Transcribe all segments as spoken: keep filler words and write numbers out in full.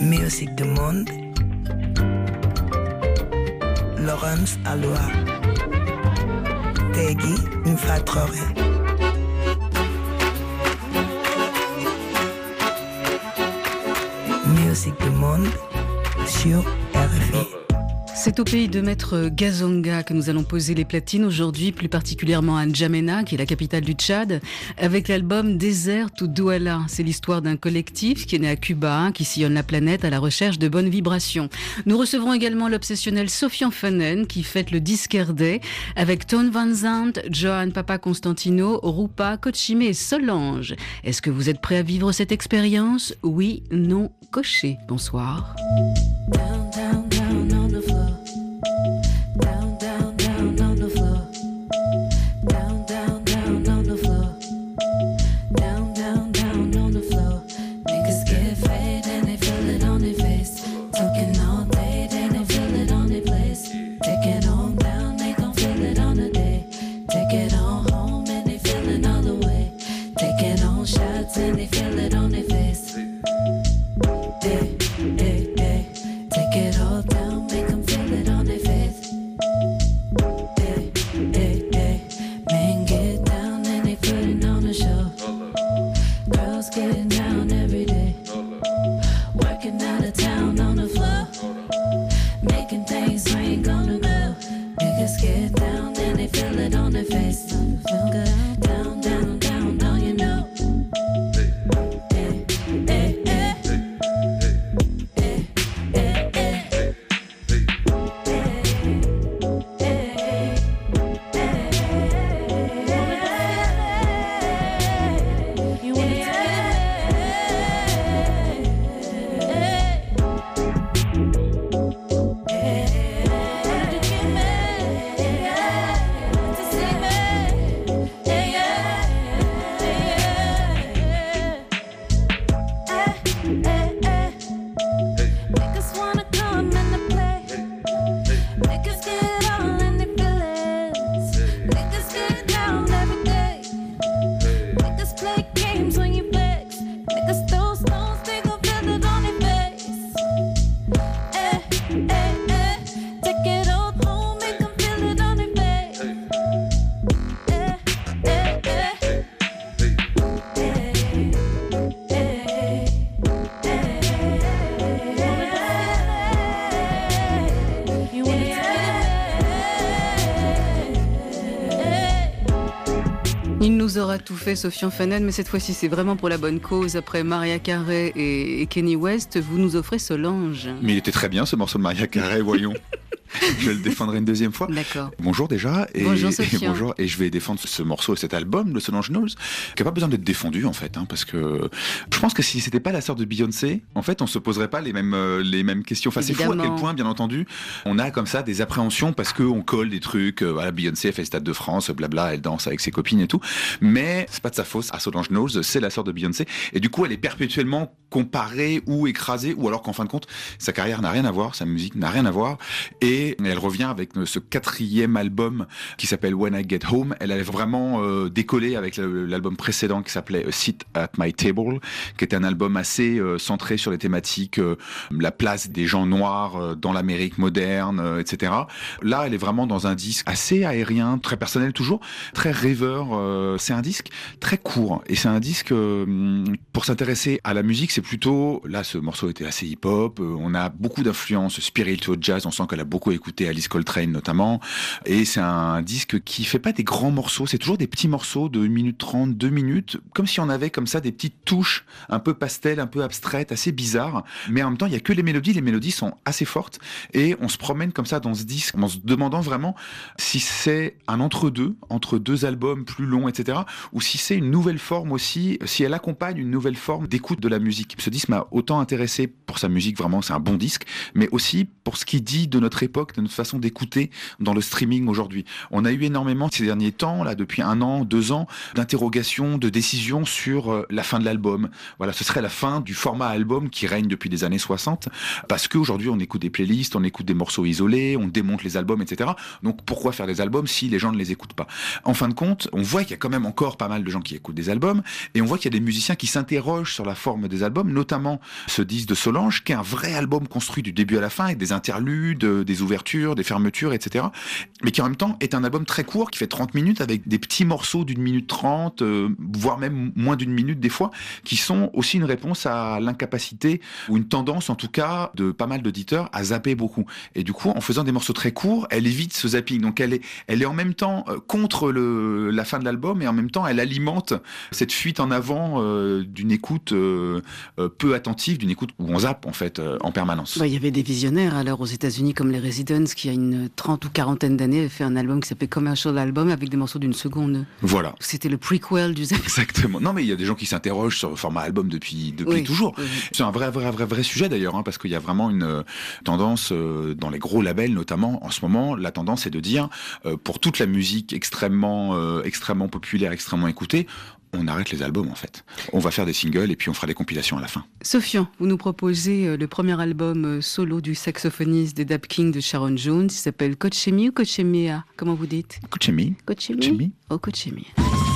Musique du monde. Laurence Aloha. Tegui Mfatrore. Musique du monde sur R F I. C'est au pays de Maître Gazonga que nous allons poser les platines aujourd'hui, plus particulièrement à N'Djamena, qui est la capitale du Tchad, avec l'album Désert to Douala. C'est l'histoire d'un collectif qui est né à Cuba, qui sillonne la planète à la recherche de bonnes vibrations. Nous recevrons également l'obsessionnel Sofian Fanen, qui fête le Disquaire Day, avec Tone Van Zandt, Johan Papa Constantino, Rupa, Kochime et Solange. Est-ce que vous êtes prêts à vivre cette expérience? Oui, non, cochez. Bonsoir. Down, down, down on the floor. Down, down, down on the floor. Down, down, down on the floor. Down, down, down on the floor. Niggas get fade and they feel it on their face. Talking all day, then they feel it on their place. Take it on down, they gon' feel it on the day. Take it on home and they feel it all the way. Take it on shots and they feel it on their face. Hey, hey, hey. Take it all down, make them feel it on their face. Hey, hey, hey. Men get down and they put it on the show. Girls getting down every day. Working out of town on the floor. Making things rain, gonna go. Niggas get down and they feel it on their face. Feel good, down, down, down, down, you know. Hey, hey, hey. Il nous aura tout fait, Sofian Fanen, mais cette fois-ci, c'est vraiment pour la bonne cause. Après Mariah Carey et, et Kenny West, vous nous offrez Solange. Mais il était très bien, ce morceau de Mariah Carey, voyons. Je le défendrai une deuxième fois. D'accord. Bonjour déjà. Et, bonjour et Sofian. bonjour. Et je vais défendre ce morceau, cet album de Solange Knowles, qui n'a pas besoin d'être défendu en fait, hein, parce que je pense que si c'était pas la sœur de Beyoncé, en fait, on se poserait pas les mêmes euh, les mêmes questions. Enfin, c'est fou à quel point, bien entendu, on a comme ça des appréhensions parce que on colle des trucs. Euh, voilà, Beyoncé elle fait le Stade de France, blabla, elle danse avec ses copines et tout. Mais c'est pas de sa faute. À Solange Knowles, c'est la sœur de Beyoncé, et du coup, elle est perpétuellement comparée ou écrasée, ou alors qu'en fin de compte, sa carrière n'a rien à voir, sa musique n'a rien à voir, et elle revient avec ce quatrième album qui s'appelle When I Get Home. Elle avait vraiment euh, décollé avec le, l'album précédent qui s'appelait Sit at My Table, qui était un album assez euh, centré sur les thématiques, euh, la place des gens noirs euh, dans l'Amérique moderne, euh, et cetera. Là, elle est vraiment dans un disque assez aérien, très personnel toujours, très rêveur. Euh, c'est un disque très court, et c'est un disque euh, pour s'intéresser à la musique, c'est plutôt, là, ce morceau était assez hip-hop, euh, on a beaucoup d'influences spiritual jazz, on sent qu'elle a beaucoup écouté Alice Coltrane notamment, et c'est un disque qui fait pas des grands morceaux, c'est toujours des petits morceaux de une minute trente, deux minutes, comme si on avait comme ça des petites touches un peu pastel, un peu abstraites, assez bizarres, mais en même temps il y a que les mélodies, les mélodies sont assez fortes, et on se promène comme ça dans ce disque en se demandant vraiment si c'est un entre-deux, entre deux albums plus longs, et cetera, ou si c'est une nouvelle forme aussi, si elle accompagne une nouvelle forme d'écoute de la musique. Ce disque m'a autant intéressé pour sa musique, vraiment c'est un bon disque, mais aussi pour ce qu'il dit de notre époque, de notre façon d'écouter dans le streaming aujourd'hui. On a eu énormément ces derniers temps, là, depuis un an, deux ans, d'interrogations, de décisions sur euh, la fin de l'album. Voilà, ce serait la fin du format album qui règne depuis les années soixante, parce qu'aujourd'hui on écoute des playlists, on écoute des morceaux isolés, on démonte les albums, et cetera. Donc pourquoi faire des albums si les gens ne les écoutent pas? En fin de compte, on voit qu'il y a quand même encore pas mal de gens qui écoutent des albums, et on voit qu'il y a des musiciens qui s'interrogent sur la forme des albums, albums, notamment ce disque de Solange, qui est un vrai album construit du début à la fin, avec des interludes, des ouvertures, des fermetures, et cetera. Mais qui en même temps est un album très court, qui fait trente minutes, avec des petits morceaux d'une minute trente, euh, voire même moins d'une minute des fois, qui sont aussi une réponse à l'incapacité, ou une tendance en tout cas, de pas mal d'auditeurs à zapper beaucoup. Et du coup, en faisant des morceaux très courts, elle évite ce zapping. Donc elle est, elle est en même temps contre le, la fin de l'album, et en même temps elle alimente cette fuite en avant euh, d'une écoute euh, euh, peu attentive, d'une écoute où on zappe en fait euh, en permanence. Bah, il y avait des visionnaires alors aux États-Unis comme les Residents qui, a une trente ou quarantaine d'années, avaient fait un album qui s'appelait Commercial Album avec des morceaux d'une seconde. Voilà. C'était le prequel du zapping. Exactement. Non, mais il y a des gens qui s'interrogent sur le format album depuis, depuis oui, toujours. Oui. C'est un vrai, vrai, vrai, vrai sujet d'ailleurs, hein, parce qu'il y a vraiment une euh, tendance euh, dans les gros labels, notamment en ce moment, la tendance est de dire euh, pour toute la musique extrêmement, euh, extrêmement populaire, extrêmement écoutée, on arrête les albums en fait. On va faire des singles et puis on fera des compilations à la fin. Sofian, vous nous proposez le premier album solo du saxophoniste des Dap Kings de Sharon Jones. Il s'appelle Coachemi ou Coachemia? Comment vous dites? Coachemi. Coachemi. Oh, Coachemi.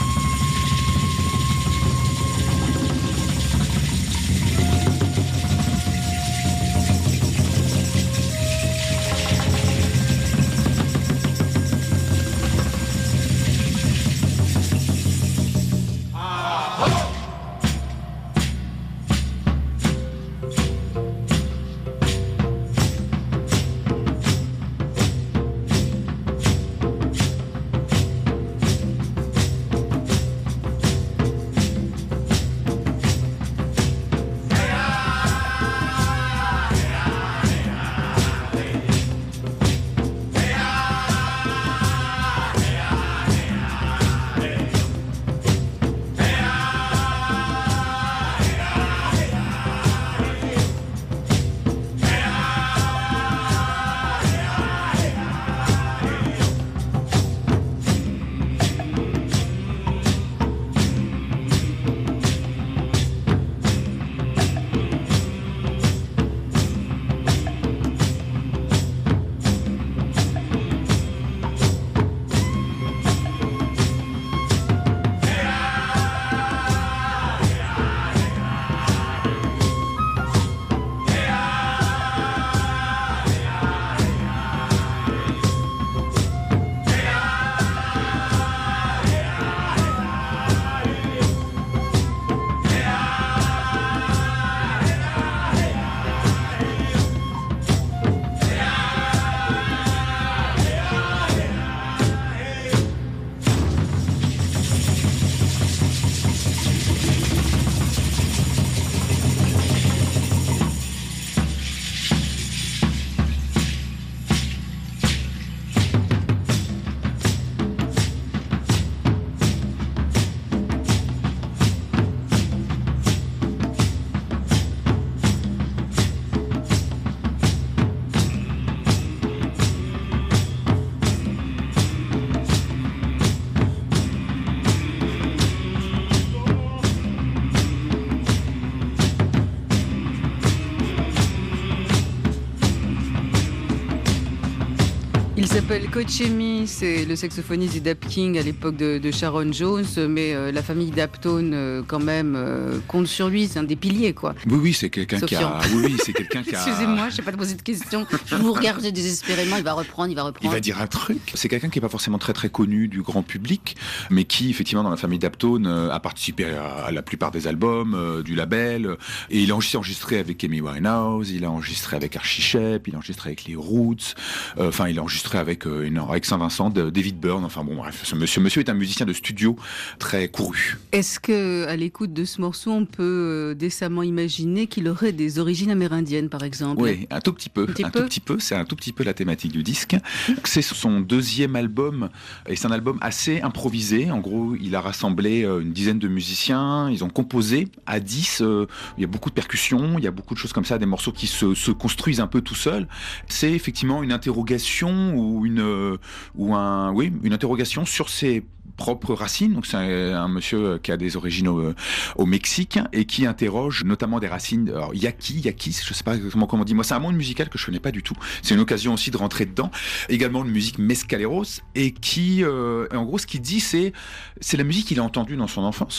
Il s'appelle Coachemi, c'est le saxophoniste des Dap Kings à l'époque de, de Sharon Jones, mais euh, la famille Daptone euh, quand même euh, compte sur lui, c'est un des piliers quoi. Oui, oui, c'est quelqu'un qui a... Oui, oui, c'est quelqu'un qui a... Excusez-moi, je ne sais pas te poser de questions, je vous regarde désespérément, il va reprendre, il va reprendre. Il va dire un truc. C'est quelqu'un qui n'est pas forcément très très connu du grand public, mais qui effectivement dans la famille Daptone euh, a participé à, à la plupart des albums euh, du label, euh, et il a aussi enregistré avec Amy Winehouse, il a enregistré avec Archie Shepp, il a enregistré avec les Roots, enfin euh, il a enregistré avec, euh, une, avec Saint-Vincent, de David Byrne, enfin bon bref, ce monsieur, monsieur est un musicien de studio très couru. Est-ce qu'à l'écoute de ce morceau, on peut euh, décemment imaginer qu'il aurait des origines amérindiennes par exemple? Oui, un tout petit peu, un, petit un peu. tout petit peu, c'est un tout petit peu la thématique du disque. C'est son deuxième album, et c'est un album assez improvisé, en gros il a rassemblé euh, une dizaine de musiciens, ils ont composé à dix, euh, il y a beaucoup de percussions, il y a beaucoup de choses comme ça, des morceaux qui se, se construisent un peu tout seuls. C'est effectivement une interrogation ou une euh, ou un oui une interrogation sur ses propres racines. Donc c'est un, un monsieur qui a des origines au, au Mexique et qui interroge notamment des racines alors, yaqui, yaquis, je sais pas exactement comment on dit. Moi c'est un monde musical que je connais pas du tout. C'est une occasion aussi de rentrer dedans. Également une musique mescaleros et qui euh, en gros ce qu'il dit c'est c'est la musique qu'il a entendue dans son enfance.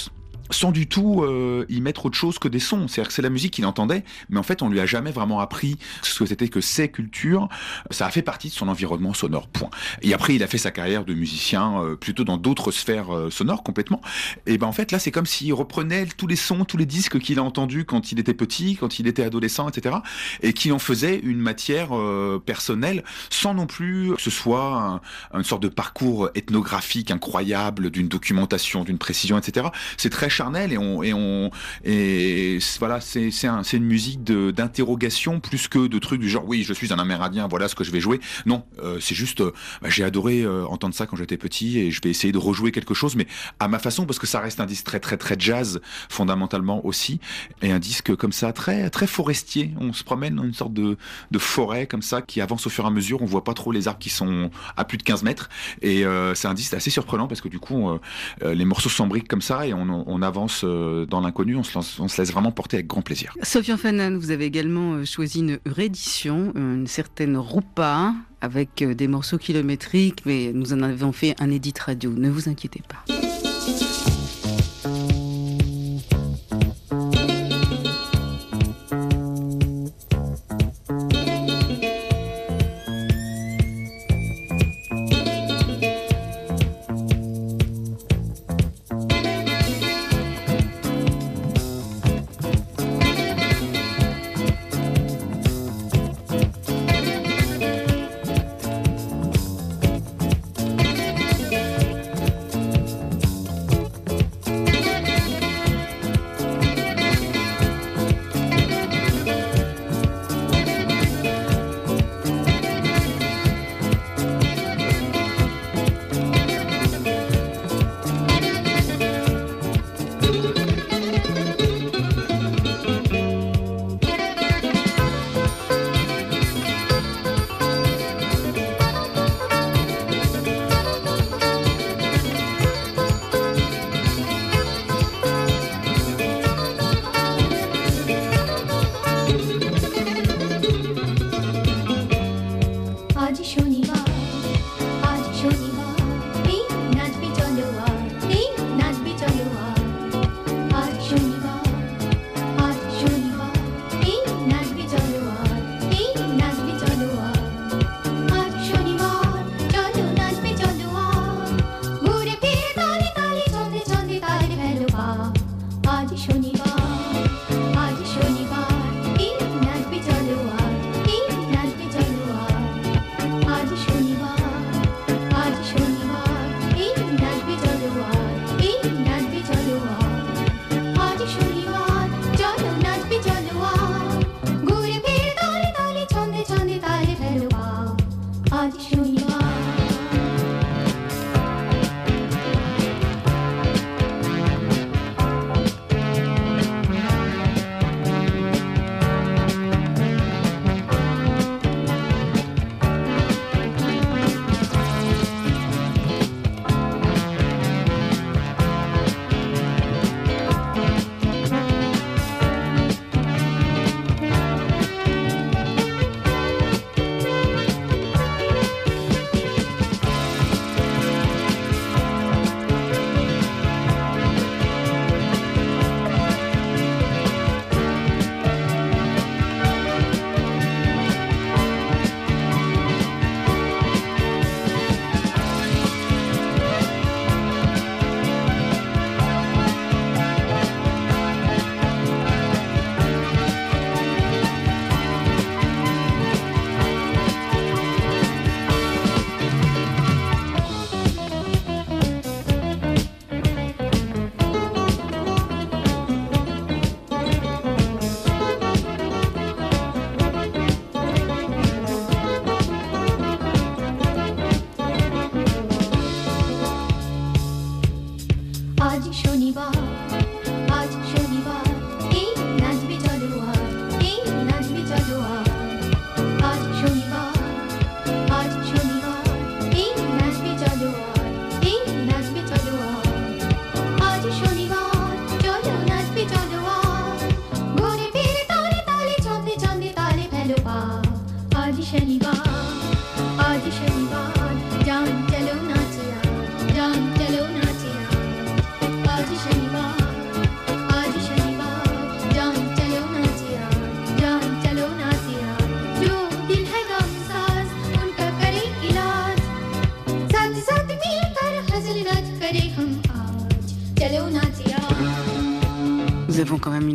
sans du tout euh, y mettre autre chose que des sons. C'est-à-dire que c'est la musique qu'il entendait, mais en fait, on lui a jamais vraiment appris ce que c'était que ces cultures. Ça a fait partie de son environnement sonore, point. Et après, il a fait sa carrière de musicien euh, plutôt dans d'autres sphères euh, sonores, complètement. Et ben en fait, là, c'est comme s'il reprenait tous les sons, tous les disques qu'il a entendus quand il était petit, quand il était adolescent, et cetera, et qu'il en faisait une matière euh, personnelle, sans non plus que ce soit un, une sorte de parcours ethnographique incroyable, d'une documentation, d'une précision, et cetera. C'est très charnel et on et on et voilà, c'est c'est un, c'est une musique de d'interrogation plus que de trucs du genre oui, je suis un Amérindien, voilà ce que je vais jouer. Non, euh, c'est juste euh, bah, j'ai adoré euh, entendre ça quand j'étais petit et je vais essayer de rejouer quelque chose, mais à ma façon, parce que ça reste un disque très très très jazz fondamentalement aussi, et un disque comme ça très très forestier. On se promène dans une sorte de de forêt comme ça qui avance au fur et à mesure. On voit pas trop les arbres qui sont à plus de quinze mètres, et euh, c'est un disque assez surprenant parce que du coup euh, les morceaux s'embriquent comme ça et on, on avance euh, dans l'inconnu. On se, lance, on se laisse vraiment porter avec grand plaisir. Sofiane Fanan, vous avez également choisi une réédition, une certaine Rupa, avec des morceaux kilométriques, mais nous en avons fait un édit radio. Ne vous inquiétez pas.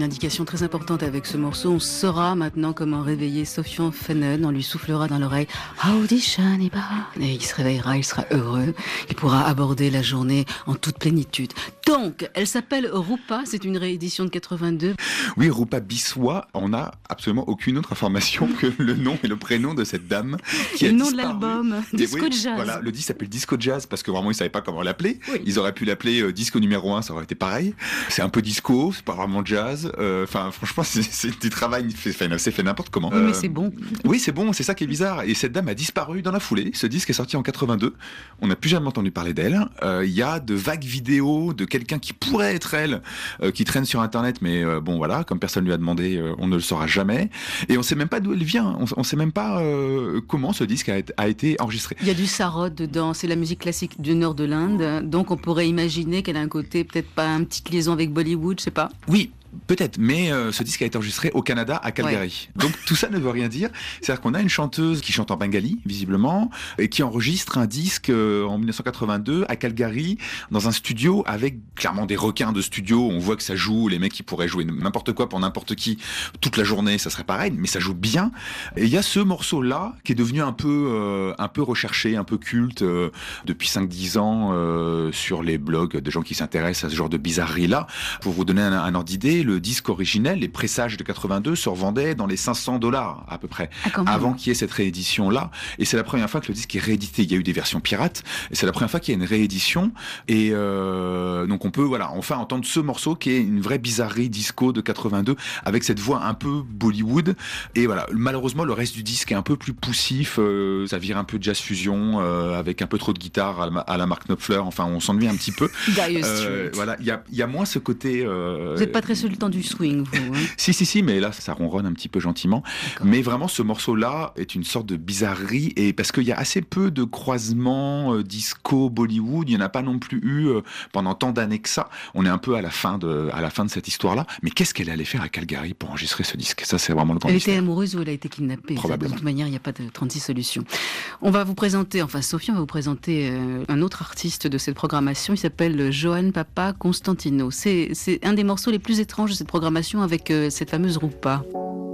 une indication très importante avec ce morceau. On saura maintenant comment réveiller Sofian Fenen. On lui soufflera dans l'oreille Audition Iba. Et il se réveillera, il sera heureux. Il pourra aborder la journée en toute plénitude. Donc, elle s'appelle Rupa. C'est une réédition de quatre-vingt-deux. Oui, Rupa Biswa. On n'a absolument aucune autre information que le nom et le prénom de cette dame qui et a le nom disparu. de l'album, Disco oui, Jazz. Voilà, le disque s'appelle Disco Jazz parce que vraiment ils savaient pas comment l'appeler. Oui. Ils auraient pu l'appeler euh, disco numéro un, ça aurait été pareil. C'est un peu disco, c'est pas vraiment jazz. Enfin, euh, franchement, c'est, c'est du travail, c'est fait, c'est fait n'importe comment. Oui, mais euh, c'est bon. Oui, c'est bon, c'est ça qui est bizarre. Et cette dame a disparu dans la foulée. Ce disque est sorti en quatre-vingt-deux. On n'a plus jamais entendu parler d'elle. Il euh, y a de vagues vidéos de quelqu'un qui pourrait être elle, euh, qui traîne sur Internet, mais euh, bon voilà, comme personne lui a demandé, euh, on ne le saura jamais. Et on sait même pas d'où elle vient. On, on sait même pas euh, comment ce disque a, a été enregistré. Il y a du sarod dedans. C'est la musique classique du nord de l'Inde. Donc on pourrait imaginer qu'elle a un côté peut-être pas une petite liaison avec Bollywood, je sais pas. Oui. Peut-être, mais euh, ce disque a été enregistré au Canada, à Calgary. Ouais. Donc tout ça ne veut rien dire. C'est-à-dire qu'on a une chanteuse qui chante en bengali, visiblement, et qui enregistre un disque euh, en dix-neuf cent quatre-vingt-deux à Calgary, dans un studio avec clairement des requins de studio. On voit que ça joue, les mecs qui pourraient jouer n'importe quoi pour n'importe qui toute la journée, ça serait pareil, mais ça joue bien. Et il y a ce morceau-là qui est devenu un peu, euh, un peu recherché, un peu culte euh, depuis cinq dix ans euh, sur les blogs de gens qui s'intéressent à ce genre de bizarrerie-là. Pour vous donner un, un ordre d'idée, le disque originel, les pressages de quatre-vingt-deux, se revendaient dans les cinq cents dollars à peu près, ah, avant qu'il y ait cette réédition-là. Et c'est la première fois que le disque est réédité. Il y a eu des versions pirates, et c'est la première fois qu'il y a une réédition. Et euh, donc on peut, voilà, enfin entendre ce morceau qui est une vraie bizarrerie disco de quatre-vingt-deux, avec cette voix un peu Bollywood. Et voilà, malheureusement, le reste du disque est un peu plus poussif. Euh, ça vire un peu de jazz fusion, euh, avec un peu trop de guitare à la, à la Mark Knopfler. Enfin, on s'ennuie un petit peu. euh, voilà, il y a, y a moins ce côté. Euh, Vous n'êtes pas très seul le temps du swing, vous. Hein. si, si, si, mais là, ça ronronne un petit peu gentiment. D'accord. Mais vraiment, ce morceau-là est une sorte de bizarrerie, et parce qu'il y a assez peu de croisements euh, disco, Bollywood, il n'y en a pas non plus eu euh, pendant tant d'années que ça. On est un peu à la fin de, à la fin de cette histoire-là. Mais qu'est-ce qu'elle allait faire à Calgary pour enregistrer ce disque ? Ça, c'est vraiment le grand Elle mystère. était amoureuse ou elle a été kidnappée ? Probablement. De toute manière, il n'y a pas de trente-six solutions. On va vous présenter, enfin, Sophie, on va vous présenter euh, un autre artiste de cette programmation. Il s'appelle Johan Papa Constantino. C'est, c'est un des morceaux les plus étranges de cette programmation avec euh, cette fameuse Rupa.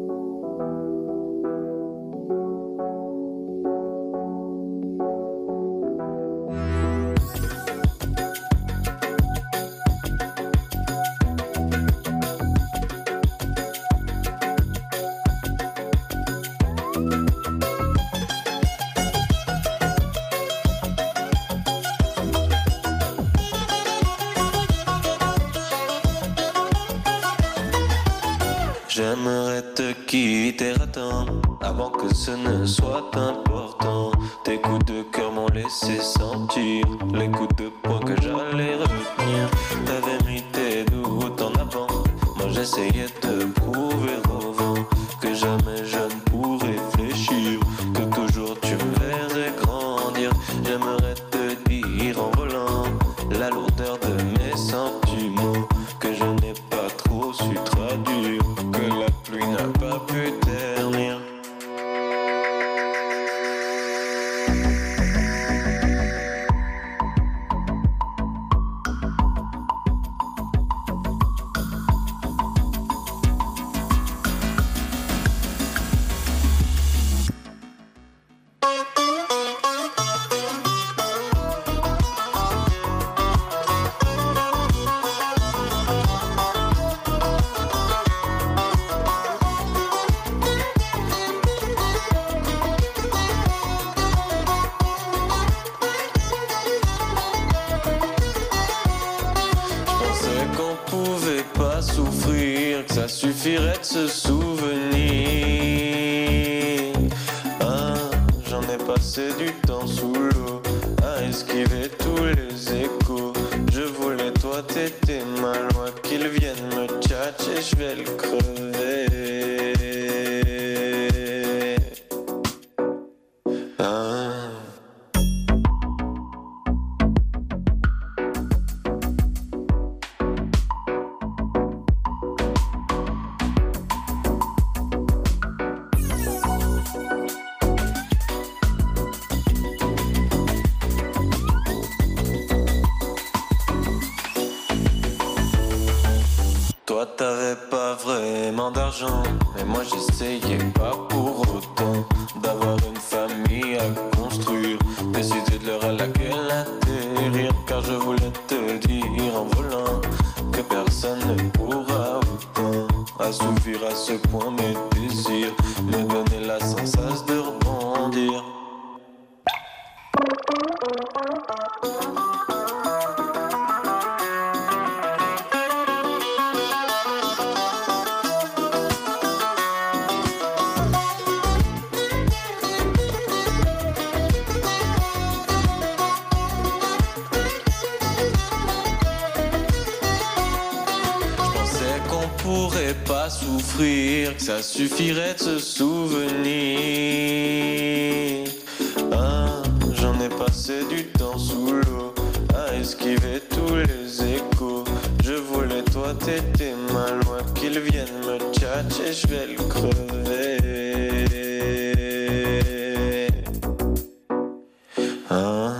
J'aimerais te quitter à temps, avant que ce ne soit important. Tes coups de cœur m'ont laissé sentir les coups de poing que j'allais retenir. T'avais mis tes doutes en avant, moi j'essayais de prouver au vent que jamais je ne pourrais fléchir, que toujours tu me verrais grandir. J'aimerais te dire en volant la lourdeur de mes sentiments, que je n'ai pas trop su traduire, que la pluie n'a pas pu ternir. Souffrir, que ça suffirait de se souvenir. Ah, j'en ai passé du temps sous l'eau à esquiver tous les échos. Je voulais toi, t'étais ma loi, qu'ils viennent me tchatcher, je vais le crever. Ah. Toi t'avais pas l'argent, mais moi j'essayais pas pour autant d'avoir une famille à construire, décider de l'heure à laquelle atterrir, car je voulais te dire en volant que personne ne pourra autant assouvir à ce point mes désirs, me donner la sensation de rebondir. Pas souffrir, que ça suffirait de se souvenir. Ah, j'en ai passé du temps sous l'eau à esquiver tous les échos. Je voulais toi, t'étais ma loi, qu'ils viennent me tchatcher, je vais le crever. Ah.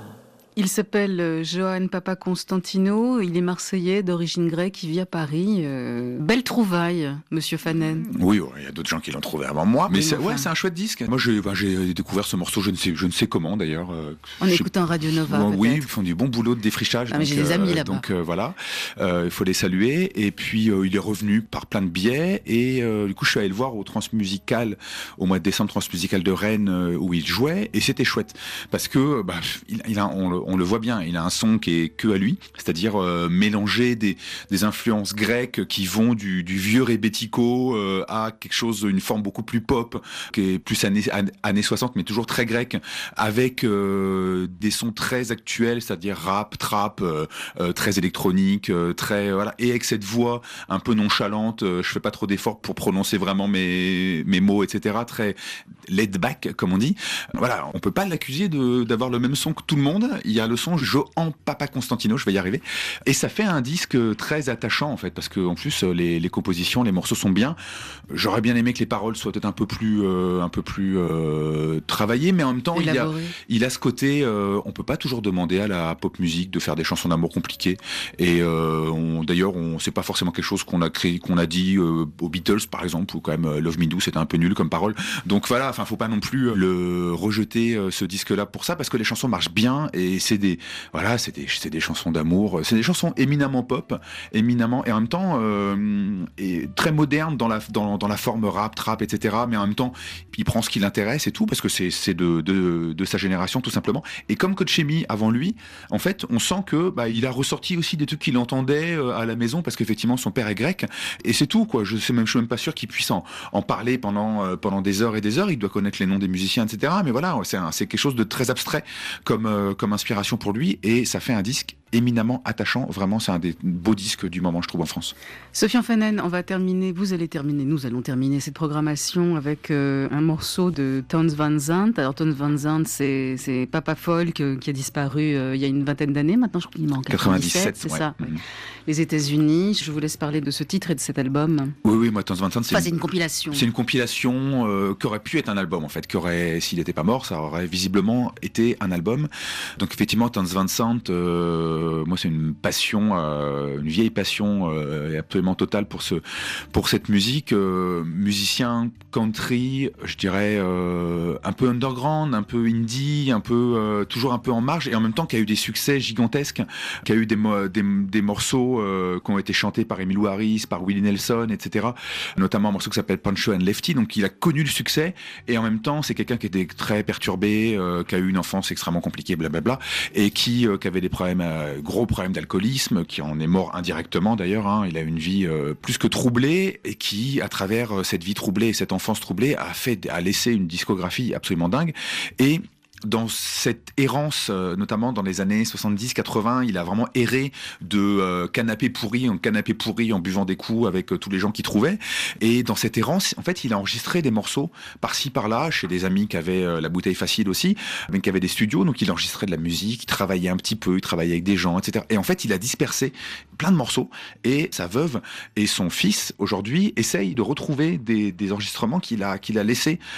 Il s'appelle Johan Papa Constantino, il est marseillais d'origine grecque, il vit à Paris. Euh, belle trouvaille, Monsieur Fanen. Oui, ouais, il y a d'autres gens qui l'ont trouvé avant moi, mais c'est, ouais, c'est un chouette disque. Moi, j'ai, bah, j'ai découvert ce morceau, je ne sais, je ne sais comment d'ailleurs. Euh, en écoutant Radio Nova. Bon, oui, ils font du bon boulot de défrichage. Ah, mais j'ai des amis euh, là-bas. Donc euh, voilà, euh, il faut les saluer. Et puis euh, il est revenu par plein de biais. Et euh, du coup, je suis allé le voir au Transmusical au mois de décembre, Transmusical de Rennes, euh, où il jouait, et c'était chouette parce que bah, il, il a, on le on le voit bien, il a un son qui est que à lui, c'est-à-dire euh, mélanger des, des influences grecques qui vont du, du vieux rebetiko euh, à quelque chose, une forme beaucoup plus pop, qui est plus années, années soixante, mais toujours très grec, avec euh, des sons très actuels, c'est-à-dire rap, trap, euh, euh, très électronique, euh, très voilà, et avec cette voix un peu nonchalante, euh, je fais pas trop d'efforts pour prononcer vraiment mes mes mots, et cetera. Très laid back, comme on dit. Voilà, on peut pas l'accuser de d'avoir le même son que tout le monde. Il y a le son Johan Papa Constantino, je vais y arriver, et ça fait un disque très attachant en fait, parce que en plus les, les compositions, les morceaux sont bien. J'aurais bien aimé que les paroles soient peut-être un peu plus, euh, un peu plus euh, travaillées, mais en même temps il a, il a ce côté. Euh, on peut pas toujours demander à la pop musique de faire des chansons d'amour compliquées, et euh, on, d'ailleurs on c'est pas forcément quelque chose qu'on a créé, qu'on a dit euh, aux Beatles par exemple, ou quand même Love Me Do c'était un peu nul comme parole. Donc voilà, enfin faut pas non plus le rejeter euh, ce disque-là pour ça, parce que les chansons marchent bien et c'est des voilà, c'est des c'est des chansons d'amour, c'est des chansons éminemment pop, éminemment et en même temps euh, et très modernes dans la dans dans la forme rap, trap, et cetera. Mais en même temps, il prend ce qui l'intéresse et tout, parce que c'est c'est de de de sa génération tout simplement. Et comme Kochemi avant lui, en fait, on sent que bah il a ressorti aussi des trucs qu'il entendait à la maison, parce qu'effectivement son père est grec, et c'est tout quoi. Je sais même je suis même pas sûr qu'il puisse en en parler pendant pendant des heures et des heures. Il doit connaître les noms des musiciens, et cetera. Mais voilà, c'est un, c'est quelque chose de très abstrait comme euh, comme inspiration pour lui, et ça fait un disque éminemment attachant. Vraiment, c'est un des beaux disques du moment, je trouve, en France. Sofiane Fanen, on va terminer, vous allez terminer, nous allons terminer cette programmation avec euh, un morceau de Townes Van Zandt. Alors Townes Van Zandt, c'est, c'est Papa Folk euh, qui a disparu euh, il y a une vingtaine d'années maintenant, je crois qu'il manque quatre-vingt-dix-sept, c'est ouais. ça. Mmh. Les États-Unis, je vous laisse parler de ce titre et de cet album. Oui, oui, moi Townes Van Zandt, c'est, enfin, une, c'est une compilation. C'est une compilation euh, qui aurait pu être un album, en fait, qui aurait, s'il n'était pas mort, ça aurait visiblement été un album. Donc effectivement, Townes Van Zandt, euh, moi c'est une passion, euh, une vieille passion euh, absolument totale pour ce, pour cette musique. Euh, musicien country, je dirais euh, un peu underground, un peu indie, un peu euh, toujours un peu en marge, et en même temps qui a eu des succès gigantesques, qui a eu des, mo- des, des morceaux euh, qui ont été chantés par Emmylou Harris, par Willie Nelson, et cetera. Notamment un morceau qui s'appelle Pancho and Lefty. Donc il a connu le succès, et en même temps c'est quelqu'un qui était très perturbé, euh, qui a eu une enfance extrêmement compliquée, blablabla, et qui, euh, qui avait des problèmes, euh, gros problèmes d'alcoolisme, qui en est mort indirectement d'ailleurs. Hein. Il a une vie euh, plus que troublée, et qui, à travers euh, cette vie troublée et cette enfance troublée, a fait, a laissé une discographie absolument dingue. Et dans cette errance, euh, notamment dans les années soixante-dix quatre-vingts, il a vraiment erré de euh, canapé pourri en canapé pourri en buvant des coups avec euh, tous les gens qu'il trouvait. Et dans cette errance, en fait, il a enregistré des morceaux par-ci par-là chez des amis qui avaient euh, la bouteille facile aussi, mais qui avaient des studios. Donc il enregistrait de la musique, il travaillait un petit peu, il travaillait avec des gens, et cetera. Et en fait, il a dispersé plein de morceaux. Et sa veuve et son fils aujourd'hui essayent de retrouver des, des enregistrements qu'il a qu'il a laissés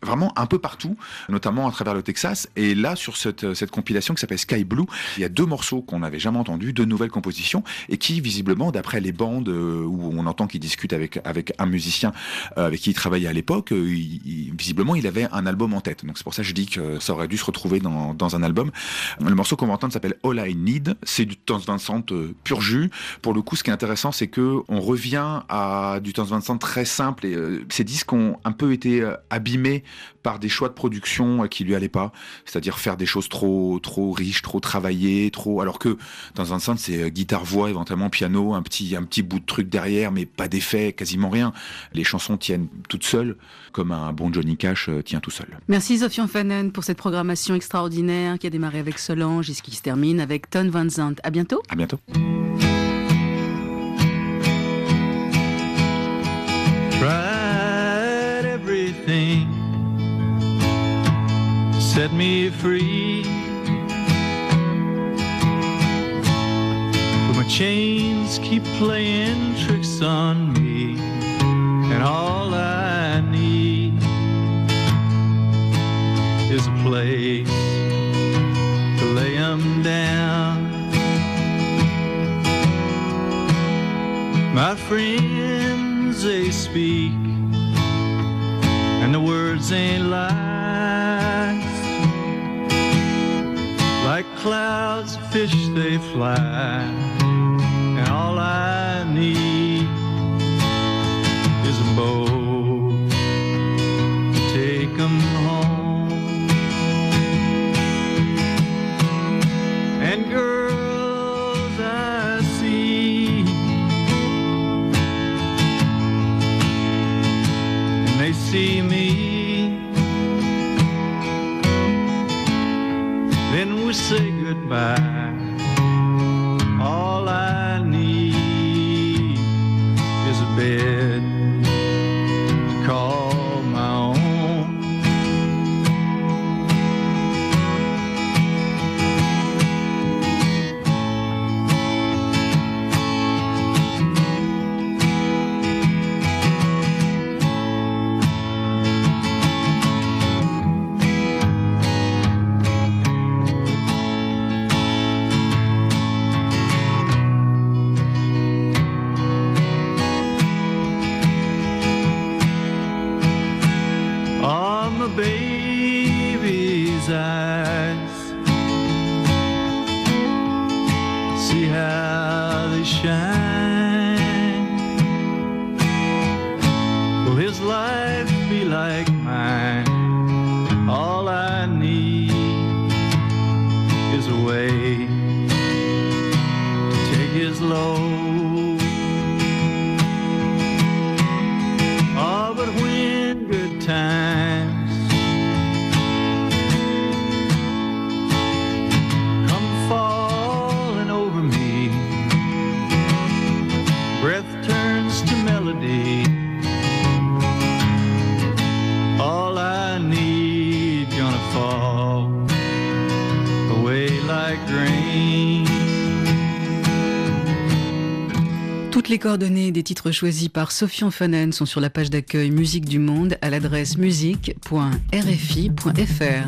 vraiment un peu partout, notamment à travers le Texas. Et là, sur cette, cette compilation qui s'appelle Sky Blue, il y a deux morceaux qu'on n'avait jamais entendus, deux nouvelles compositions, et qui, visiblement, d'après les bandes euh, où on entend qu'il discute avec, avec un musicien euh, avec qui il travaillait à l'époque, euh, il, il, visiblement, il avait un album en tête. Donc c'est pour ça que je dis que ça aurait dû se retrouver dans, dans un album. Le morceau qu'on va entendre s'appelle All I Need. C'est du Townes Van Sant euh, pur jus. Pour le coup, ce qui est intéressant, c'est que on revient à du Townes Van Sant très simple. Et euh, ces disques ont un peu été euh, abîmés par des choix de production euh, qui lui allaient pas. C'est-à-dire faire des choses trop, trop riches, trop travaillées, trop. Alors que Townes Van Sant, c'est euh, guitare-voix, éventuellement piano, un petit, un petit bout de truc derrière, mais pas d'effet, quasiment rien. Les chansons tiennent toutes seules, comme un bon Johnny Cash euh, tient tout seul. Merci Sofian Fanen pour cette programmation extraordinaire qui a démarré avec Solange et qui se termine avec Townes Van Sant. À bientôt. À bientôt. Tried everything, set me free, but my chains keep playing tricks on me, and all I need is a place to lay 'em down. My friends, they speak, and the words ain't lies. Like clouds of fish they fly, and all I need is a boat to take 'em home. And girls I see, and they see me, then we say goodbye. All I need is a bed to call my own. On my baby's eyes, see how they shine. Will his life be like mine? All I need is a way to take his load. Oh, but when good times come falling over me, breath turns to melody. All I need gonna fall away like rain. Toutes les coordonnées des titres choisis par Sofian Fanen sont sur la page d'accueil Musique du Monde à l'adresse musique point r f i point f r.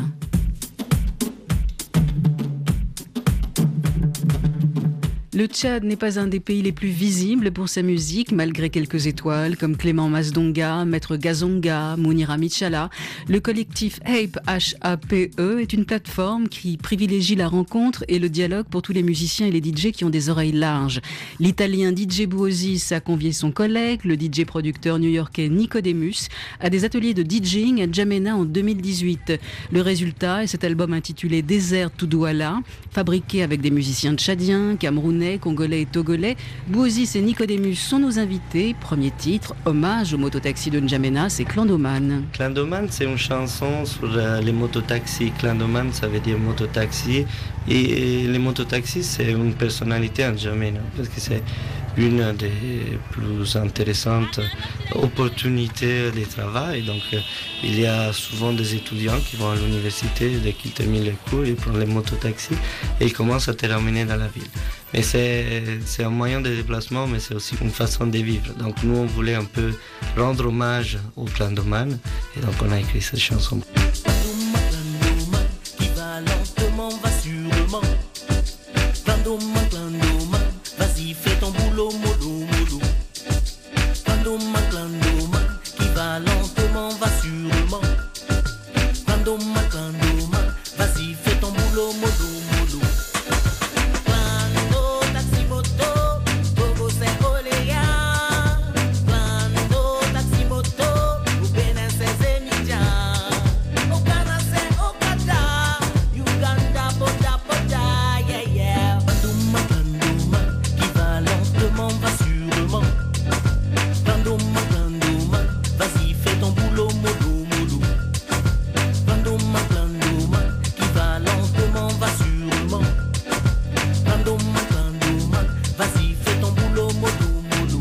Le Tchad n'est pas un des pays les plus visibles pour sa musique, malgré quelques étoiles comme Clément Masdonga, Maître Gazonga, Mounira Michala. Le collectif Hape, H A P E, est une plateforme qui privilégie la rencontre et le dialogue pour tous les musiciens et les D J qui ont des oreilles larges. L'Italien D J Buosis a convié son collègue, le D J producteur new-yorkais Nicodemus, à des ateliers de DJing à N'Djamena en deux mille dix-huit. Le résultat est cet album intitulé Désert to Douala, fabriqué avec des musiciens tchadiens, camerounais, congolais et togolais. Buosis et Nicodemus sont nos invités. Premier titre, hommage au mototaxi de N'Djamena, c'est Clandoman. Clandoman, c'est une chanson sur euh, les mototaxis. Clandoman, ça veut dire mototaxi. Et, et les mototaxis, c'est une personnalité en N'Djamena. Parce que c'est une des plus intéressantes opportunités de travail. Donc, il y a souvent des étudiants qui vont à l'université, dès qu'ils terminent les cours, ils prennent les mototaxis et ils commencent à terminer dans la ville. Mais c'est, c'est un moyen de déplacement, mais c'est aussi une façon de vivre. Donc nous, on voulait un peu rendre hommage au Clandoman, et donc on a écrit cette chanson. Qui va lentement, va sûrement. Clandoman, Clandoman, vas-y, fais ton boulot, mollo, mollo. Clandoman, Clandoman, qui va lentement, va sûrement. Clandoman, Clandoman, vas-y, fais ton boulot, mollo, mollo. Clando, taxi, moto, Togo, c'est Oléa. Clando, taxi, moto, ou Bénin, c'est Zénidia. Okada, c'est Okada. Uganda, Boda, Boda, yeah, yeah. Clandoman, Clandoman, qui va lentement, va sûrement. Clandoman, Clandoman, vas-y, fais ton boulot, mollo, mollo. Clandoman, Clandoman, qui va lentement, va sûrement. Clandoman, Clandoman, vas-y, fais ton boulot, mollo, mollo.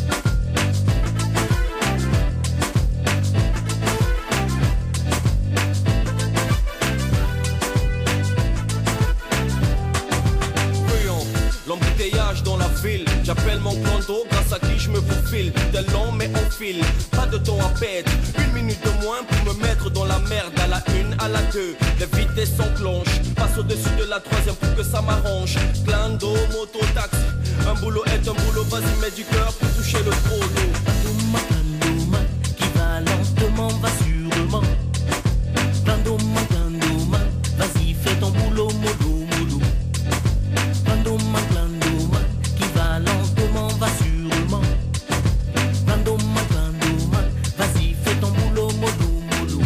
Bruyant, l'embouteillage dans la ville. J'appelle mon clando, grâce à qui je me faufile. Tel long mais on file, pas de temps à perdre. Une minute de moins pour me mettre dans la merde. À la une, à la deux, les vitesses s'enclenchent. Passe au-dessus de la troisième pour que ça m'arrange. Clando, moto, taxi. Un boulot est un boulot, vas-y mets du cœur pour toucher le gros lot. Clandoman, Clandoman, qui va lentement, va sûrement. Clandoman, Clandoman, vas-y, fais ton boulot, mollo, mollo. Clandoman, Clandoman, qui va lentement, va sûrement. Clandoman, Clandoman, vas-y, fais ton boulot, mollo, mollo.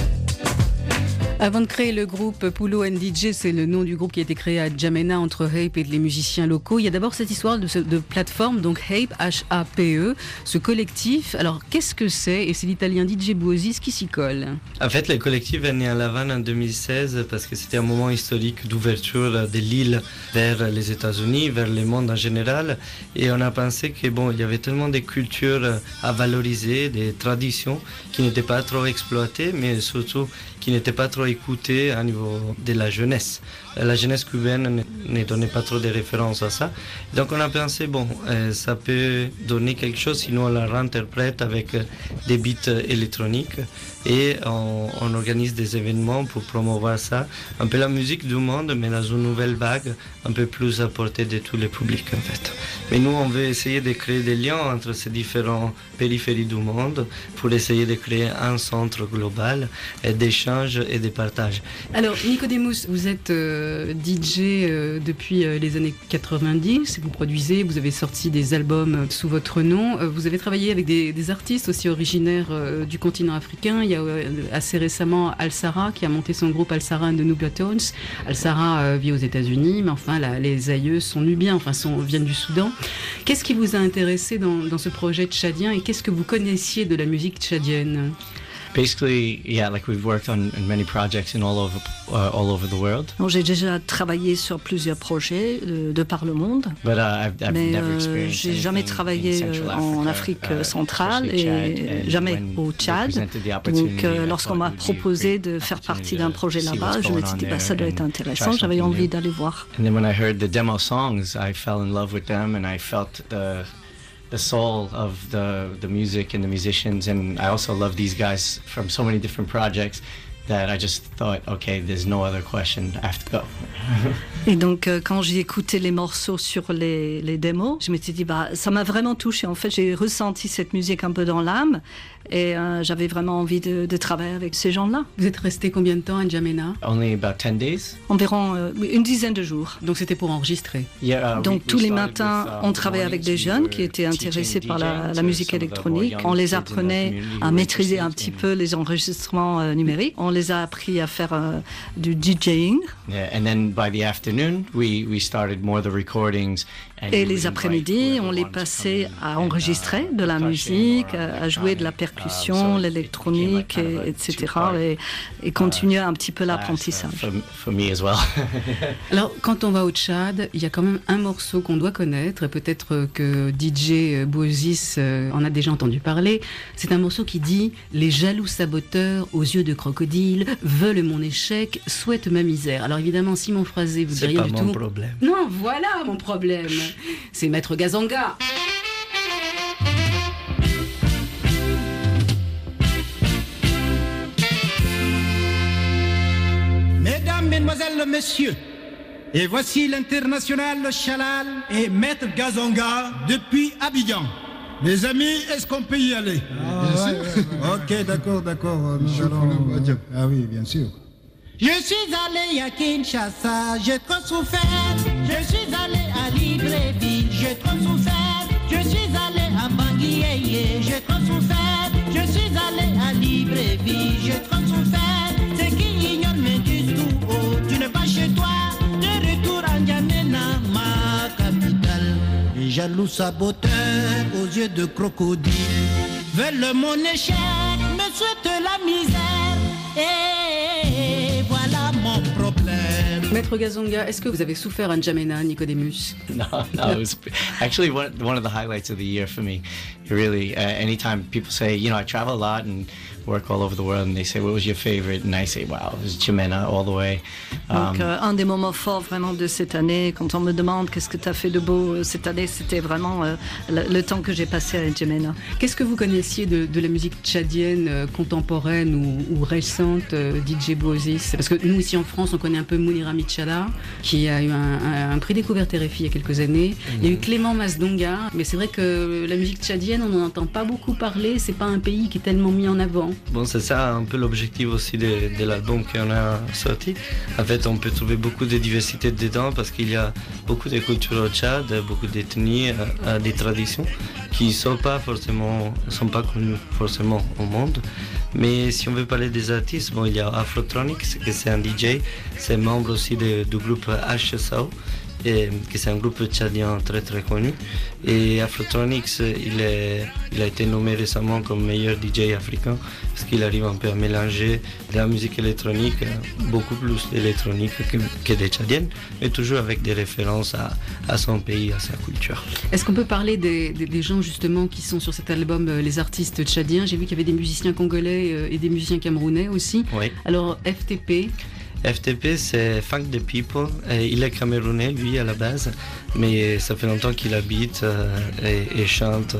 Avant de créer le groupe Pulo and D J, c'est le nom du groupe qui a été créé à N'Djamena entre Hape et les musiciens locaux. Il y a d'abord cette histoire de, ce- de plateforme, donc Hape, H A P E, ce collectif. Alors, qu'est-ce que c'est? Et c'est l'italien D J Buosis qui s'y colle. En fait, le collectif est né à La Havane en deux mille seize parce que c'était un moment historique d'ouverture de l'île vers les États-Unis, vers le monde en général. Et on a pensé que bon, il y avait tellement de cultures à valoriser, des traditions qui n'étaient pas trop exploitées, mais surtout qui n'étaient pas trop écoutées au niveau de la jeunesse. La jeunesse cubaine ne, ne donnait pas trop de références à ça. Donc on a pensé, bon, euh, ça peut donner quelque chose, sinon on la réinterprète avec euh, des beats euh, électroniques et on, on organise des événements pour promouvoir ça. Un peu la musique du monde, mais dans une nouvelle vague, un peu plus à portée de tous les publics en fait. Mais nous, on veut essayer de créer des liens entre ces différentes périphéries du monde pour essayer de créer un centre global et d'échange et de partage. Alors, Nicodemus, vous êtes euh, D J euh, depuis euh, les années quatre-vingt-dix, vous produisez, vous avez sorti des albums euh, sous votre nom, Euh, vous avez travaillé avec des, des artistes aussi originaires euh, du continent africain. Il y a euh, assez récemment Al-Sara qui a monté son groupe Al-Sara and the Nubia Tones. Al-Sara euh, vit aux États-Unis, mais enfin, là, les aïeux sont nubiens, enfin, sont, viennent du Soudan. Qu'est-ce qui vous a intéressé dans, dans ce projet tchadien et qu'est-ce que vous connaissiez de la musique tchadienne? Basically, yeah, like we've worked on, on many projects in all over uh, all over the world. Donc, j'ai déjà travaillé sur plusieurs projets de, de par le monde, But uh, I've, I've mais never euh, experienced j'ai jamais anything in travaillé Central euh, en Africa, Afrique uh, centrale especially et Chad, and jamais when au they Tchad. presented the opportunity, Donc euh, I lorsqu'on thought m'a it would be a proposé great de faire partie opportunity d'un to projet see là-bas, what's je me going suis on dit bah, there ça doit être and intéressant, try j'avais something envie new. d'aller voir. And then when I heard the demo songs, I fell in love with them, and I felt the the soul of the the music and the musicians, and I also love these guys from so many different projects that I just thought, okay, there's no other question, I have to go. Et donc euh, quand j'ai écouté les morceaux sur les, les démos, je m'étais dit bah ça m'a vraiment touché. En fait, j'ai ressenti cette musique un peu dans l'âme et euh, j'avais vraiment envie de, de travailler avec ces gens-là. Vous êtes resté combien de temps à N'Djamena? Only about ten days. Environ euh, une dizaine de jours. Donc c'était pour enregistrer. Yeah, uh, Donc we- we tous les started matins, with, uh, on the travaillait avec mornings des we jeunes were qui étaient intéressés teaching par la, DJing la to musique some of the more électronique. young On les kids in the apprenait community who à were maîtriser un interested petit in- peu les enregistrements euh, numériques. On les a appris à faire euh, du DJing. Yeah, and then by the afternoon, we, we started more the recordings, Et les après-midi, on les passait à enregistrer de la musique, à jouer de la percussion, l'électronique, et, etc. Et, et continuer un petit peu l'apprentissage. For me as well. Alors, quand on va au Tchad, il y a quand même un morceau qu'on doit connaître, et peut-être que D J Bouaziz en a déjà entendu parler. C'est un morceau qui dit « Les jaloux saboteurs aux yeux de crocodile veulent mon échec, souhaitent ma misère ». Alors évidemment, Simon Frazé, vous diriez du tout... C'est pas mon problème. Non, voilà mon problème. C'est Maître Gazanga. Mesdames, Mesdemoiselles, Messieurs, et voici l'international Chalal et Maître Gazanga depuis Abidjan. Les amis, est-ce qu'on peut y aller? Ah, bien sûr. Ouais, ouais, ouais. Ok, d'accord, d'accord. Nous allons... Ah oui, bien sûr. Je suis allé à Kinshasa, j'ai trop souffert. Je suis allé à Libreville, j'ai trop souffert. Je suis allé à Bangui, j'ai trop souffert. Je suis allé à Libreville, j'ai trop souffert. C'est qui ignore mes disent tout haut, tu n'es pas chez toi. De retour à N'Djamena, ma capitale. Les jaloux saboteurs aux yeux de crocodile veulent mon échec, me souhaitent la misère. Et voilà mon problème. Maître Gazanga, est-ce que vous avez souffert à N'Djamena, Nicodemus? No, no, it was actually one, one of the highlights of the year for me. Really, uh, anytime people say, you know, I travel a lot and work all over the world, and they say, what was your favorite? And I say, wow, it was N'Djamena all the way. Um, Donc, euh, un des moments forts vraiment de cette année, quand on me demande qu'est-ce que tu as fait de beau cette année, c'était vraiment euh, le, le temps que j'ai passé à N'Djamena. Qu'est-ce que vous connaissiez de, de la musique tchadienne euh, contemporaine ou, ou récente, euh, D J Bouaziz? Parce que nous, ici en France, on connaît un peu Mounira Mitchala, qui a eu un, un, un prix découverte R F I il y a quelques années. Mmh. Il y a eu Clément Masdonga, mais c'est vrai que la musique tchadienne, on n'en entend pas beaucoup parler. C'est pas un pays qui est tellement mis en avant. Bon, c'est ça un peu l'objectif aussi de, de l'album qu'on a sorti. En fait, on peut trouver beaucoup de diversité dedans parce qu'il y a beaucoup de cultures au Tchad, beaucoup d'ethnies, euh, des traditions qui ne sont pas forcément, sont pas connues forcément au monde. Mais si on veut parler des artistes, bon, il y a Afrotronics, qui c'est un D J, c'est membre aussi de, du groupe H S O, et, qui c'est un groupe tchadien très très connu. Et Afrotronics, il, est, il a été nommé récemment comme meilleur D J africain parce qu'il arrive un peu à mélanger de la musique électronique, beaucoup plus d'électronique que, que des tchadiennes, mais toujours avec des références à, à son pays, à sa culture. Est-ce qu'on peut parler des, des, des gens justement qui sont sur cet album, les artistes tchadiens? J'ai vu qu'il y avait des musiciens congolais et des musiciens camerounais aussi. Oui. Alors F T P F T P, c'est Funk the People. Et il est camerounais, lui, à la base, mais ça fait longtemps qu'il habite euh, et, et chante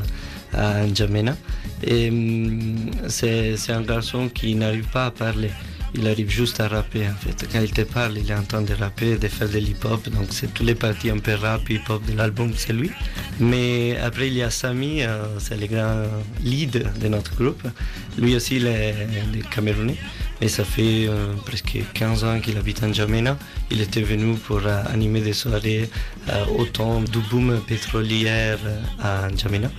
à N'Djamena. Et hum, c'est, c'est un garçon qui n'arrive pas à parler. Il arrive juste à rapper, en fait. Quand il te parle, il est en train de rapper, de faire de l'hip-hop. Donc, c'est toutes les parties un peu rap, hip-hop de l'album, c'est lui. Mais après, il y a Sami, euh, c'est le grand lead de notre groupe. Lui aussi, il est, il est camerounais. Et ça fait euh, presque quinze ans qu'il habite en N'Djamena. Il était venu pour euh, animer des soirées euh, au temps du boom pétrolier euh, à N'Djamena.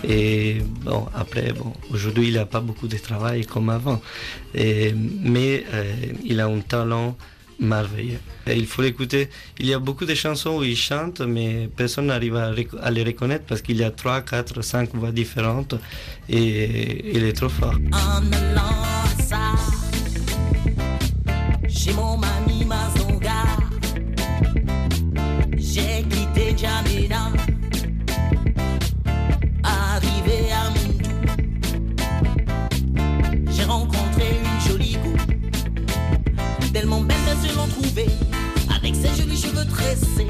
Et bon, après, bon, aujourd'hui, il n'a pas beaucoup de travail comme avant. Et, mais euh, il a un talent merveilleux. Et il faut l'écouter. Il y a beaucoup de chansons où il chante, mais personne n'arrive à, rec- à les reconnaître parce qu'il y a trois, quatre, cinq voix différentes. Et il est trop fort. Chez mon mami Mazonga, j'ai quitté N'Djamena, arrivé à Moundou, j'ai rencontré une jolie go, tellement belle de se l'ont trouvée, avec ses jolis cheveux tressés.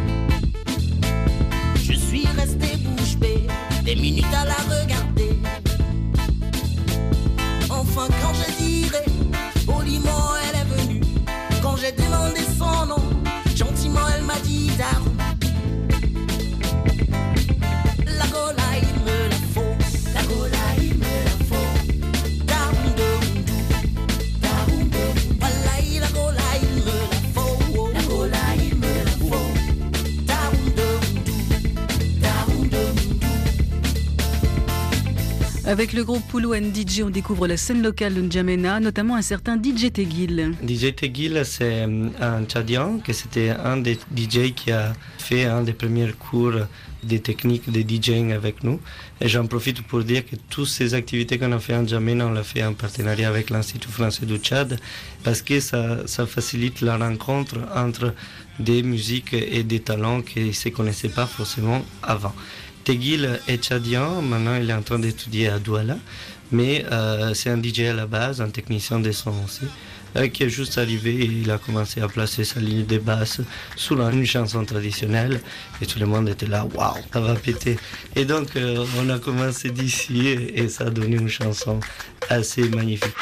Je suis resté bouche bée, des minutes à la regarder. Enfin quand j'ai dit Avec le groupe Pulu and D J, on découvre la scène locale de N'Djamena, notamment un certain D J Tegil. D J Tegil, c'est un Tchadien, que c'était un des D J qui a fait un des premiers cours des techniques de DJing avec nous. Et j'en profite pour dire que toutes ces activités qu'on a fait en N'Djamena, on l'a fait en partenariat avec l'Institut français du Tchad, parce que ça, ça facilite la rencontre entre des musiques et des talents qui ne se connaissaient pas forcément avant. Tegil est tchadien, maintenant il est en train d'étudier à Douala, mais euh, c'est un D J à la base, un technicien de son aussi, euh, qui est juste arrivé et il a commencé à placer sa ligne de basse sur une chanson traditionnelle et tout le monde était là, waouh, ça va péter. Et donc euh, on a commencé d'ici et, et ça a donné une chanson assez magnifique.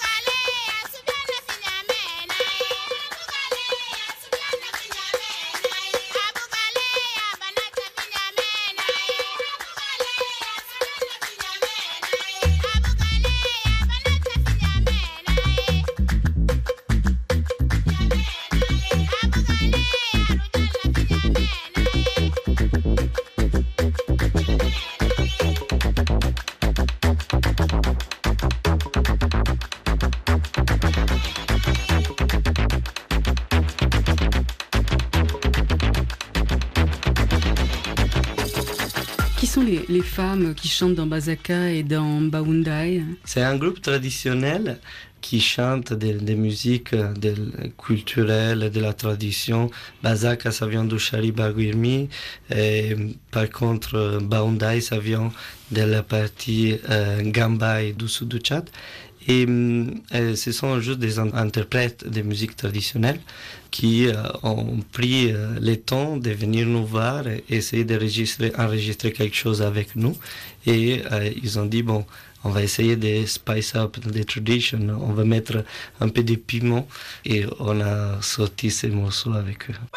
Qui sont les, les femmes qui chantent dans Bazaka et dans Baoundai? C'est un groupe traditionnel qui chante des, des musiques de, culturelles, de la tradition. Bazaka, ça vient du Shariba Guirmi. Et par contre, Baoundai, ça vient de la partie euh, Gambaï du sud du Tchad. Et euh, ce sont juste des interprètes de musique traditionnelle qui euh, ont pris euh, le temps de venir nous voir et essayer d'enregistrer enregistrer quelque chose avec nous. Et euh, ils ont dit, bon, on va essayer de spice up the tradition, on va mettre un peu de piment et on a sorti ces morceaux avec eux.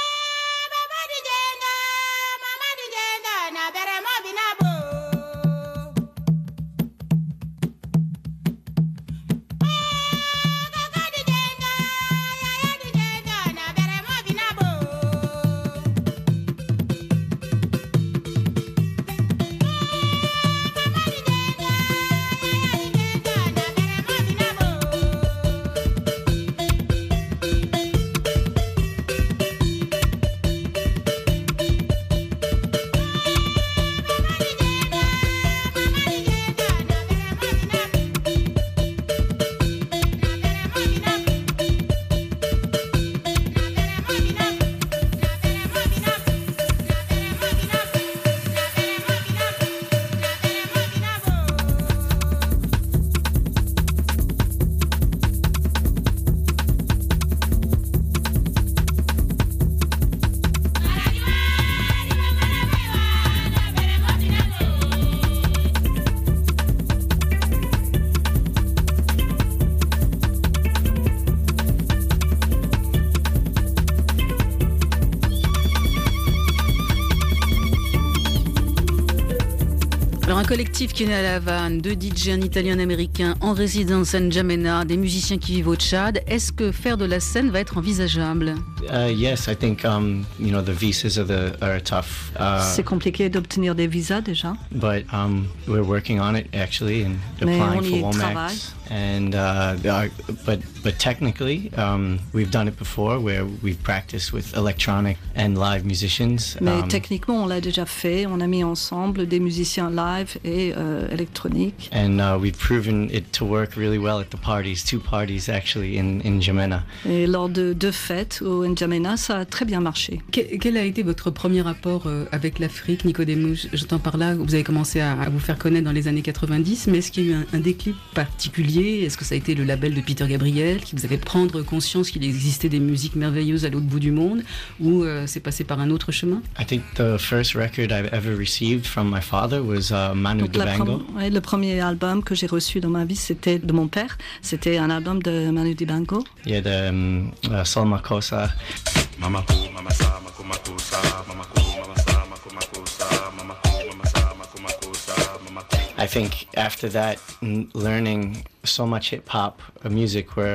Alors un collectif qui est né à La Havane, deux D J, un Italien, un Américain, en résidence à N'Djamena, des musiciens qui vivent au Tchad. Est-ce que faire de la scène va être envisageable? Uh, yes, I think um, you know the visas are the are tough. Uh, C'est compliqué d'obtenir des visas déjà. But um, we're working on it actually and Mais applying on y for travaille. WOMAX. And uh, there are, but but technically, um, we've done it before where we've practiced with electronic and live musicians. Mais um, techniquement, on l'a déjà fait. On a mis ensemble des musiciens live et euh, électroniques. And uh, we've proven it to work really well at the parties, two parties actually in in N'Djamena. Et lors de deux fêtes au N'Djamena, ça a très bien marché. Quel, quel a été votre premier rapport euh, avec l'Afrique, Nicodémous? J'entends par là, vous avez commencé à, à vous faire connaître dans les années quatre-vingt-dix, mais est-ce qu'il y a eu un, un déclic particulier? Est-ce que ça a été le label de Peter Gabriel qui vous avait prendre conscience qu'il existait des musiques merveilleuses à l'autre bout du monde, ou euh, c'est passé par un autre chemin? I think the first record I've ever received from my father was uh, Manu Donc, la Dibango. prom- ouais, le premier album que j'ai reçu dans ma vie, c'était de mon père. C'était un album de Manu Dibango. Yeah, the um, uh, Solma Kosa. Mama ko, mama sa, mako mako sa, mama ko, mama sa, mako mako sa, mama ko, mama sa, mako mako sa, mama ko. I think after that, n- learning so much hip hop music where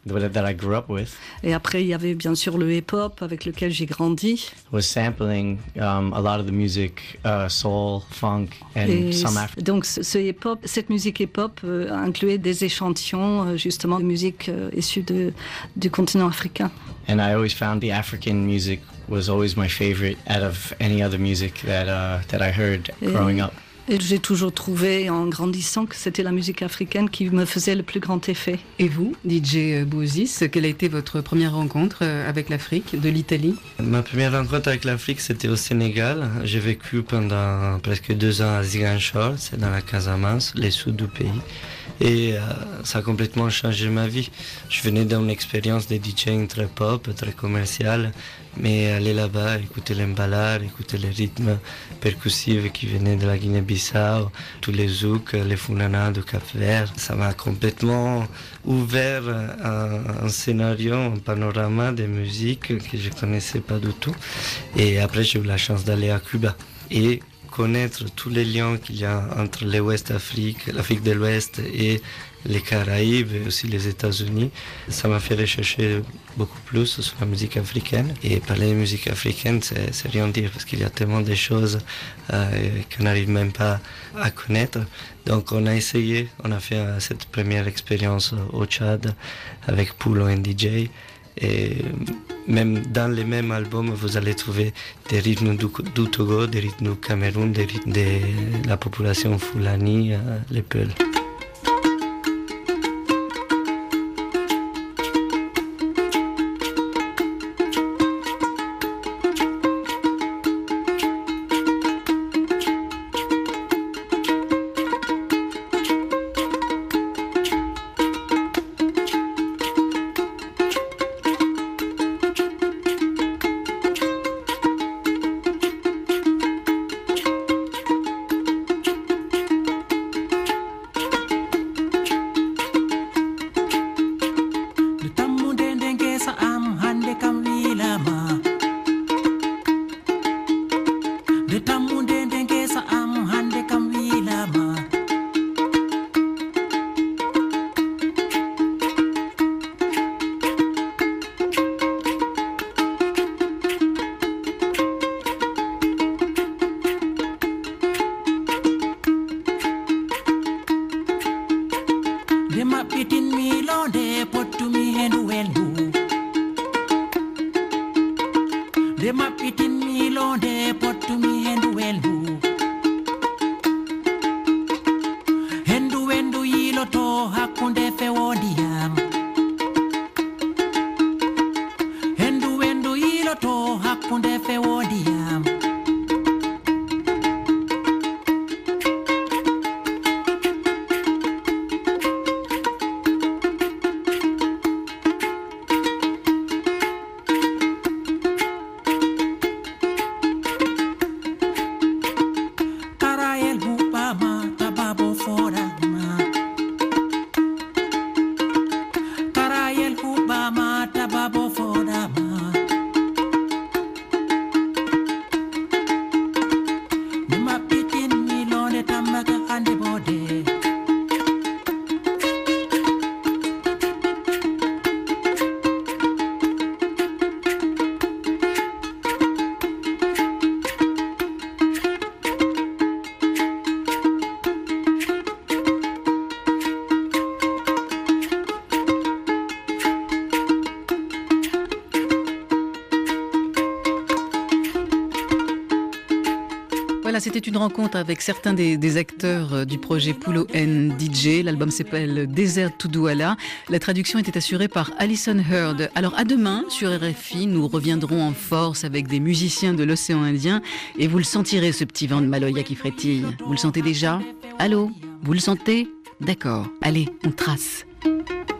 that I grew up with. Et après, il y avait bien sûr le hip-hop avec lequel j'ai grandi. Was sampling um, a lot of the music, uh, soul, funk, and Et some African. donc ce ce hip-hop, cette musique hip-hop euh, incluait des échantillons euh, justement de musique euh, issue de, du continent africain. And I always found the African music was always my favorite out of any other music that uh, that I heard Et, growing up. et j'ai toujours trouvé en grandissant que c'était la musique africaine qui me faisait le plus grand effet. Et vous, D J Bouzis, quelle a été votre première rencontre avec l'Afrique, de l'Italie? Ma première rencontre avec l'Afrique, c'était au Sénégal. J'ai vécu pendant presque deux ans à Ziguinchor, c'est dans la Casamance, le sud du pays. Et euh, ça a complètement changé ma vie. Je venais d'une expérience de DJing très pop, très commercial, mais aller là-bas, écouter l'emballar, écouter les rythmes percussifs qui venaient de la Guinée-Bissau, tous les zouks, les funana du Cap-Vert, ça m'a complètement ouvert un, un scénario, un panorama de musique que je ne connaissais pas du tout. Et après, j'ai eu la chance d'aller à Cuba. Et connaître tous les liens qu'il y a entre l'Ouest Afrique, l'Afrique de l'Ouest et les Caraïbes et aussi les États-Unis, ça m'a fait rechercher beaucoup plus sur la musique africaine. Et parler de musique africaine, c'est, c'est rien dire parce qu'il y a tellement de choses euh, qu'on n'arrive même pas à connaître. Donc on a essayé, on a fait euh, cette première expérience au Tchad avec Poulo et D J. Et même dans les mêmes albums, vous allez trouver des rythmes du, du Togo, des rythmes du Cameroun, des rythmes de la population Fulani, euh, les Peuls. Voilà, c'était une rencontre avec certains des, des acteurs du projet Poulo and D J. L'album s'appelle Desert to Douala. La traduction était assurée par Alison Heard. Alors à demain sur R F I, nous reviendrons en force avec des musiciens de l'océan Indien et vous le sentirez, ce petit vent de Maloya qui frétille. Vous le sentez déjà? Allô? Vous le sentez? D'accord. Allez, on trace.